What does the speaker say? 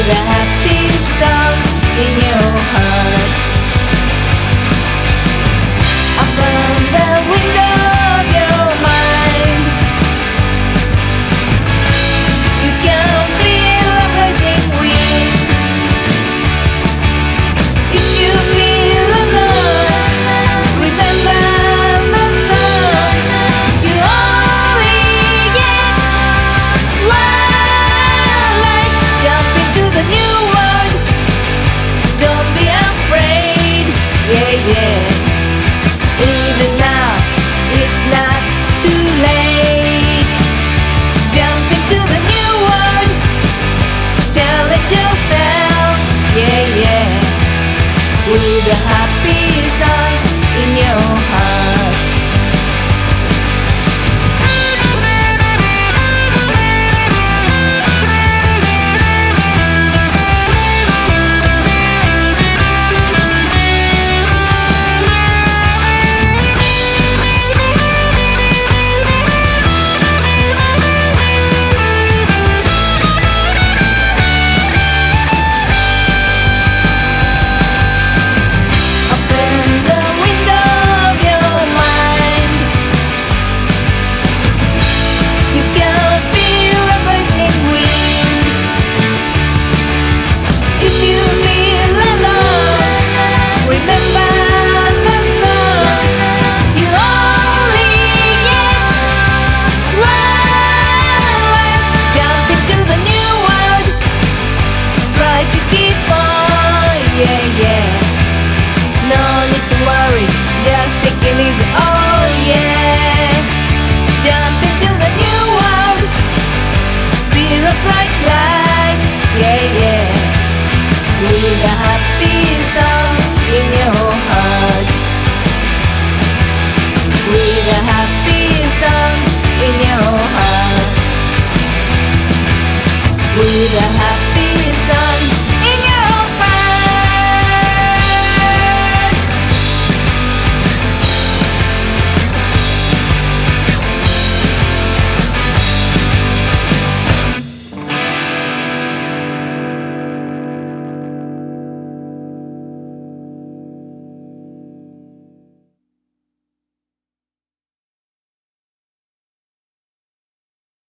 a happy song in your heart. Open the window of your mind. You can feel a blessing wind. If you feel alone, remember the song. You only get one life. Jump into the new world. Don't be afraid. Yeah, yeah. Even now, it's not too late. Jump into the new world. Challenge yourself. Yeah, yeah. With a happy song in your heart. Open the window of your mind. You can feel a blessing wind. If you feel alone, remember the song. You only get one life. Jump into the new world. Try to keep on, yeah, yeah. No need to worry, just take it easy, oh yeah. Jump into the new world. Feel a bright light, yeah, yeah. With a happy